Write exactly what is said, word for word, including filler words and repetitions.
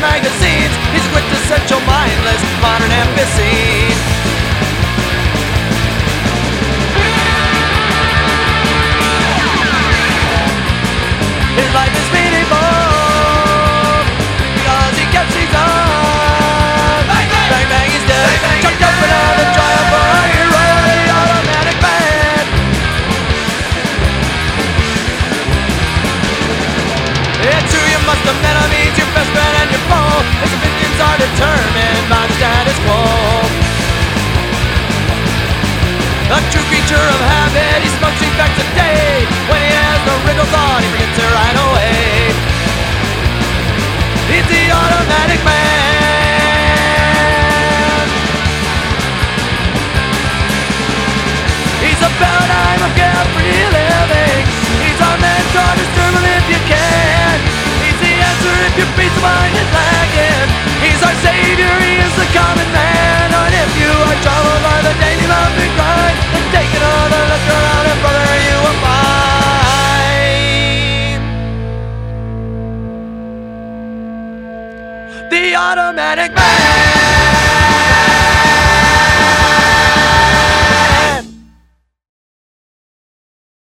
magazines. He's a quintessential mindless modern embassy. His life is meaningful because he gets things done. Bang bang, bang, bang he's dead. Bang, bang, chucked up another trial for a hero, the automatic man. It's true you must have met him, he's your best friend and your foe. His opinions are determined by the status quo. A true creature of habit, he smokes cigarettes a day. When he has no wriggle thought, he forgets it right away. He's the automatic man. He's a paradigm of carefree living. He's our mentor, disturb him if you can. He's the answer if your peace of mind is lacking. He's our savior, he is the common man. And if you are troubled by the daily love and grind, then take another look around and brother, you will find the automatic man.